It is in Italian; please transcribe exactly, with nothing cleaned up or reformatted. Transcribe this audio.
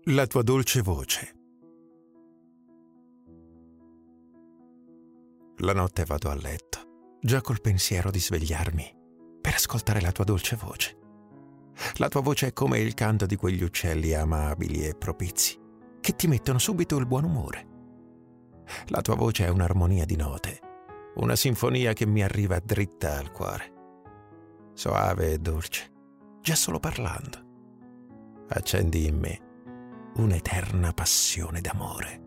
La tua dolce voce. La notte vado a letto, già col pensiero di svegliarmi per ascoltare la tua dolce voce. La tua voce è come il canto di quegli uccelli amabili e propizi che ti mettono subito il buon umore. La tua voce è un'armonia di note, una sinfonia che mi arriva dritta al cuore. Soave e dolce, già solo parlando. Accendi in me un'eterna passione d'amore.